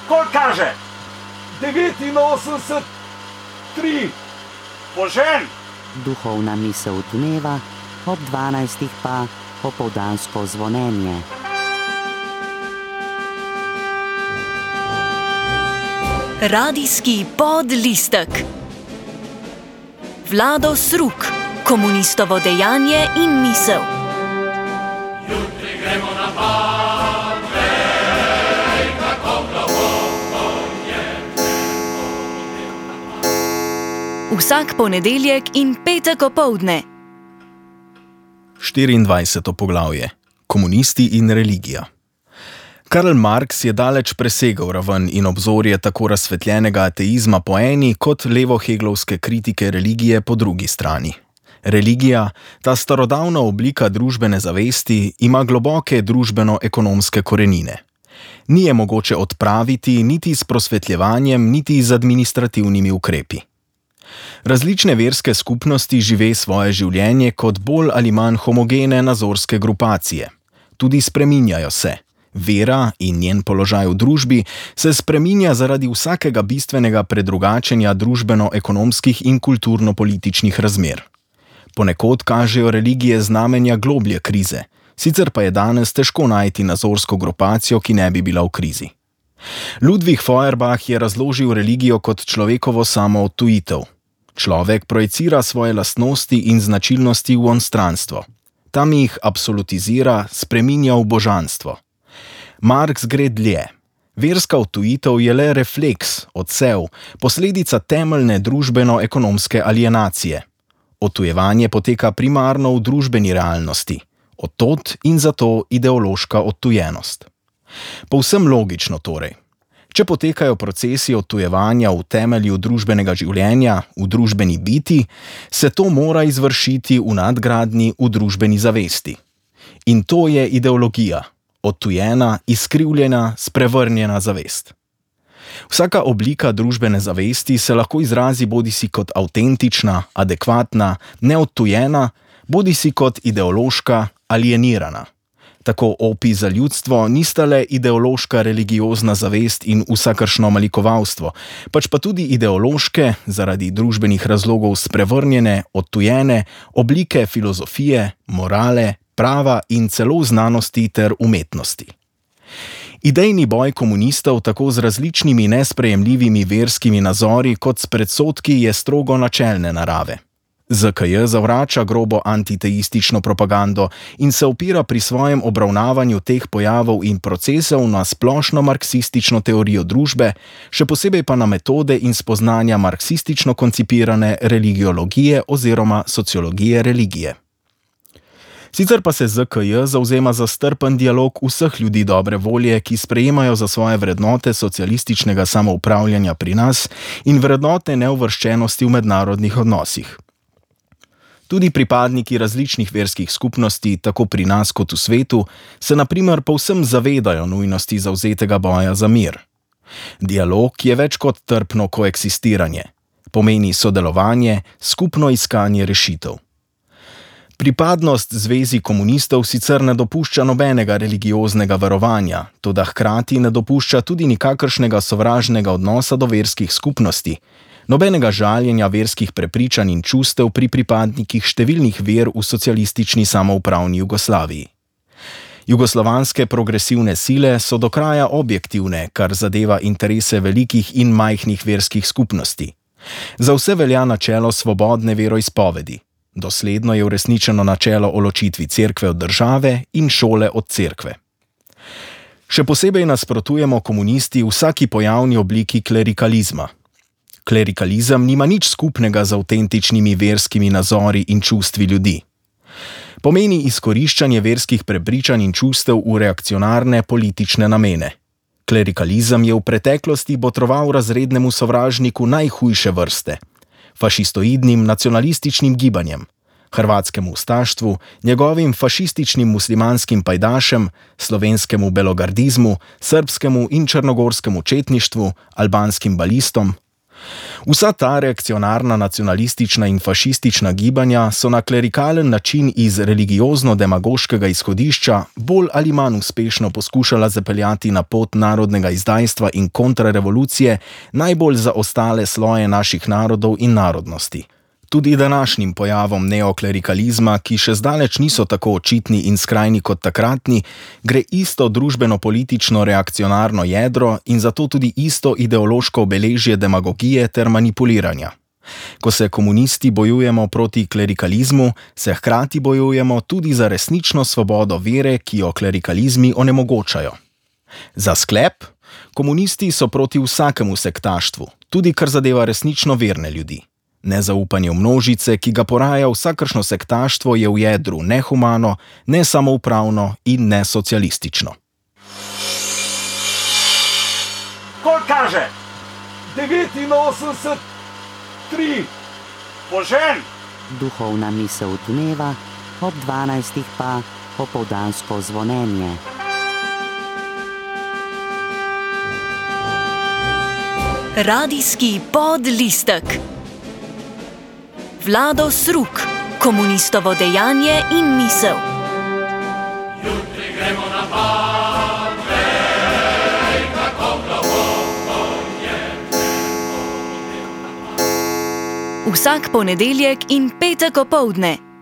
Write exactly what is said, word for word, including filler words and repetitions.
Koliko kaže? devetinosemdeset tri. Požen! Duhovna misel dneva, ob dvanajstih pa popoldansko zvonjenje. Radijski podlistek. Vlado Sruk, komunistovo dejanje in misel. Jutri gremo na Badvej, kako globoko je temno. Vsak ponedeljek in petek opoldne. štiriindvajseto poglavje. Komunisti in religija. Karl Marx je daleč presegel raven in obzorje tako razsvetljenega ateizma po eni kot levo-heglovske kritike religije po drugi strani. Religija, ta starodavna oblika družbene zavesti, ima globoke družbeno-ekonomske korenine. Ni je mogoče odpraviti niti s prosvetljevanjem, niti z administrativnimi ukrepi. Različne verske skupnosti žive svoje življenje kot bolj ali manj homogene nazorske grupacije. Tudi spreminjajo se. Vera in njen položaj v družbi se spreminja zaradi vsakega bistvenega predrugačenja družbeno-ekonomskih in kulturno-političnih razmer. Ponekod kažejo religije znamenja globlje krize, sicer pa je danes težko najti nazorsko grupacijo, ki ne bi bila v krizi. Ludwig Feuerbach je razložil religijo kot človekovo samoodtujitev. Človek projicira svoje lastnosti in značilnosti v onstranstvo. Tam jih absolutizira, spreminja v božanstvo. Marx gre dlje. Verska odtujitev je le refleks, odsev, posledica temeljne družbeno-ekonomske alienacije. Odtujevanje poteka primarno v družbeni realnosti. Od tod in zato ideološka odtujenost. Povsem logično torej. Če potekajo procesi odtujevanja v temelju družbenega življenja, v družbeni biti, se to mora izvršiti v nadgradnji v družbeni zavesti. In to je ideologija. Odtujena, izkrivljena, sprevrnjena zavest. Vsaka oblika družbene zavesti se lahko izrazi bodisi kot avtentična, adekvatna, neodtujena, bodisi kot ideološka, alienirana. Tako opij za ljudstvo nista le ideološka religiozna zavest in vsakršno malikovalstvo, pač pa tudi ideološke, zaradi družbenih razlogov sprevrnjene, odtujene, oblike filozofije, morale, prava in celo znanosti ter umetnosti. Idejni boj komunistov tako z različnimi nesprejemljivimi verskimi nazori kot s predsodki je strogo načelne narave. Z K J zavrača grobo antiteistično propagando in se opira pri svojem obravnavanju teh pojavov in procesov na splošno marksistično teorijo družbe, še posebej pa na metode in spoznanja marksistično koncipirane religiologije oziroma sociologije religije. Sicer pa se Z K J zavzema za strpen dialog vseh ljudi dobre volje, ki sprejemajo za svoje vrednote socialističnega samoupravljanja pri nas in vrednote neuvrščenosti v mednarodnih odnosih. Tudi pripadniki različnih verskih skupnosti, tako pri nas kot v svetu, se na primer povsem zavedajo nujnosti zavzetega boja za mir. Dialog je več kot trpno koeksistiranje. Pomeni sodelovanje, skupno iskanje rešitev. Pripadnost Zvezi komunistov sicer ne dopušča nobenega religioznega verovanja, toda hkrati ne dopušča tudi nikakršnega sovražnega odnosa do verskih skupnosti, nobenega žaljenja verskih prepričanj in čustev pri pripadnikih številnih ver v socialistični samoupravni Jugoslaviji. Jugoslovanske progresivne sile so do kraja objektivne, kar zadeva interese velikih in majhnih verskih skupnosti. Za vse velja načelo svobodne veroizpovedi. Dosledno je uresničeno načelo o ločitvi cerkve od države in šole od cerkve. Še posebej nasprotujemo komunisti vsaki pojavni obliki klerikalizma. Klerikalizem nima nič skupnega z avtentičnimi verskimi nazori in čustvi ljudi. Pomeni izkoriščanje verskih prepričanj in čustev v reakcionarne politične namene. Klerikalizem je v preteklosti botroval razrednemu sovražniku najhujše vrste, fašistoidnim nacionalističnim gibanjem, hrvatskemu ustaštvu, njegovim fašističnim muslimanskim pajdašem, slovenskemu belogardizmu, srbskemu in črnogorskemu četništvu, albanskim balistom. Vsa ta reakcionarna nacionalistična in fašistična gibanja so na klerikalen način iz religiozno-demagoškega izhodišča bolj ali manj uspešno poskušala zapeljati na pot narodnega izdajstva in kontrarevolucije najbolj zaostale sloje naših narodov in narodnosti. Tudi današnjim pojavom neoklerikalizma, ki še zdaleč niso tako očitni in skrajni kot takratni, gre isto družbeno-politično reakcionarno jedro in zato tudi isto ideološko obeležje demagogije ter manipuliranja. Ko se komunisti bojujemo proti klerikalizmu, se hkrati bojujemo tudi za resnično svobodo vere, ki jo klerikalizmi onemogočajo. Za sklep, komunisti so proti vsakemu sektaštvu, tudi kar zadeva resnično verne ljudi. Nezaupanje v množice, ki ga poraja vsakršno sektaštvo, je v jedru nehumano, nesamoupravno in nesocialistično. Koliko kaže? devetinosemdeset, tri. Požen! Duhovna misel dneva, ob dvanajstih pa popoldansko zvonjenje. Radijski podlistek. Vlado Sruk, komunistovo dejanje in misel. Jutri gremo na pad, vej, kako globoko je nebo. Vsak ponedeljek in petek opoldne.